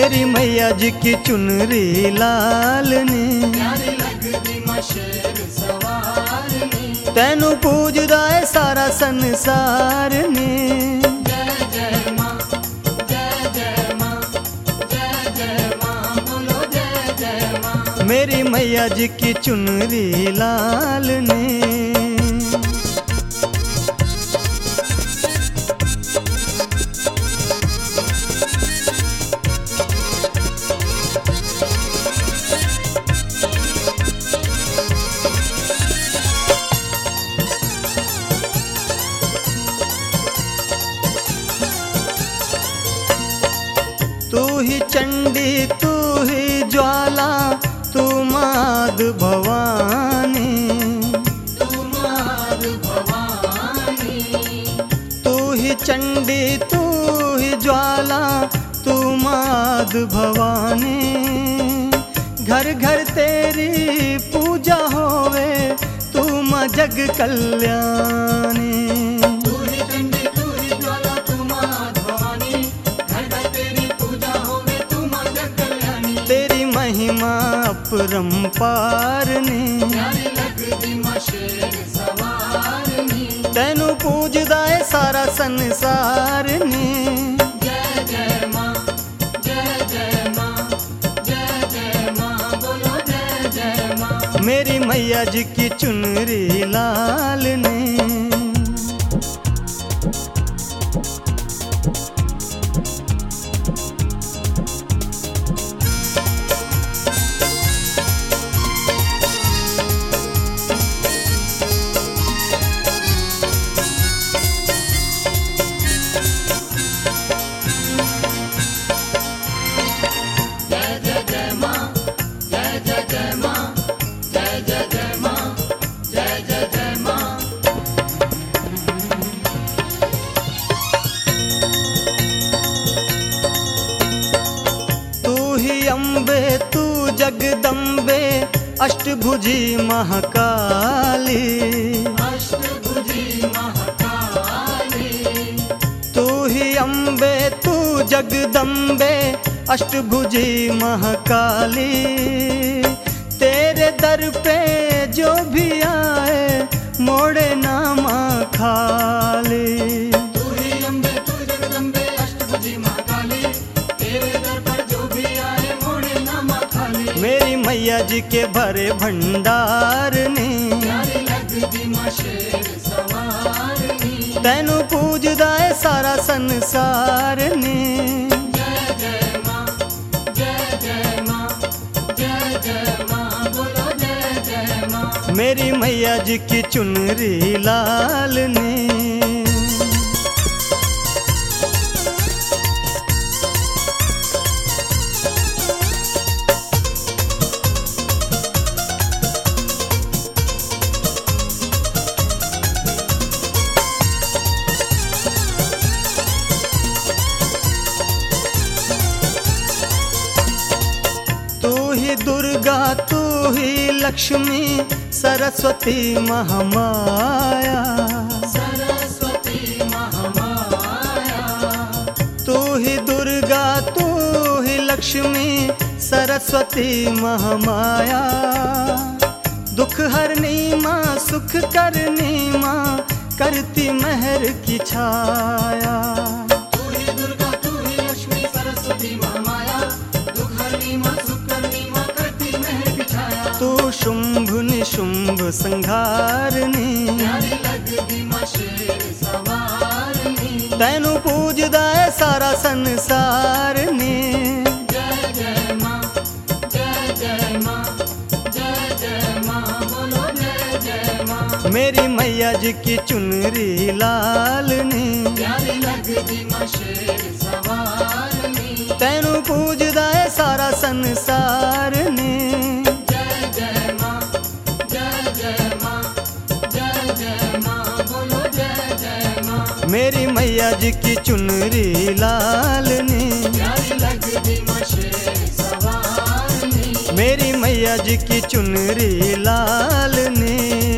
मेरी मैया जी की चुनरी लाल ने, प्यारी लगदी मां शेर सवार ने। तैनू पूजदा है सारा संसार ने। जय जय मां, जय जय मां, जय जय मां, बोलो जय जय मां। मेरी मैया जी की चुनरी लाल ने। तू ही चंडी तू ही ज्वाला तू माद भवानी, तू माद भवानी। तू ही चंडी तू ही ज्वाला तू माद भवानी। घर घर तेरी पूजा होवे तू मां जग कल्याणी। तू ही चंडी तू ही ज्वाला तू माद भवानी। घर घर तेरी पूजा होवे तू मां जग कल्याणी। तेरी महिमा अपरंपार ने, प्यारी लगदी मां शेर सवार ने। तैनू पूजदा है सारा संसार ने। जय जय मां, जय जय मां, जय जय मां, बोलो जय जय मां। मेरी मैया जी की चुनरी लाल ने। जय जय जय मां, जय जय जय मां, जय जय जय मां, जय जय जय मां। तू ही अम्बे तू जगदम्बे अष्टभुजी महाकाली। अष्टभुजी महाकाली। तू ही अम्बे तू जगदम्बे अष्टभुजी महाकाली। तेरे दर पे जो भी आए मोड़े नामा खाली। तू ही अम्बे तू जगदम्बे अष्टभुजी महाकाली। तेरे दर पर जो भी आए मोड़े नामा खाली। मेरी मैया जी के भरे भंडार ने, प्यारी लगदी मां शेर सवार ने। तैनू पूजदा है सारा संसार ने। जय जय मां, जय जय मां, जय जय मां, बोलो जय जय मां। मेरी मैया जी की चुनरी लाल ने। तू ही दुर्गा तू ही लक्ष्मी सरस्वती महामाया। सरस्वती महामाया। तू ही दुर्गा तू ही लक्ष्मी सरस्वती महामाया। दुख हरनी माँ सुख करनी माँ करती मेहर की छाया। तू ही दुर्गा तू ही लक्ष्मी सरस्वती महामाया। दुख हरनी मां सुख करनी मां करती मेहर की छाया। तू शुंभ निशुंभ संहारनी। प्यारी लगदी मां शेर सवार ने। तैनू पूजदा है सारा संसार ने। जय जय मां, जय जय मां, जय जय मां, बोलो जय जय मां। मेरी मैया जी की चुनरी लाल ने। प्यारी लगदी मां शेर सवार ने। तैनू पूजदा है सारा संसार ने। जय जय मां, जय जय मां, जय जय मां, बोलो जय जय मां। मेरी मैया जी की चुनरी लाल ने। प्यारी लगदी मां शेर सवार ने। मेरी मैया जी की चुनरी लाल ने।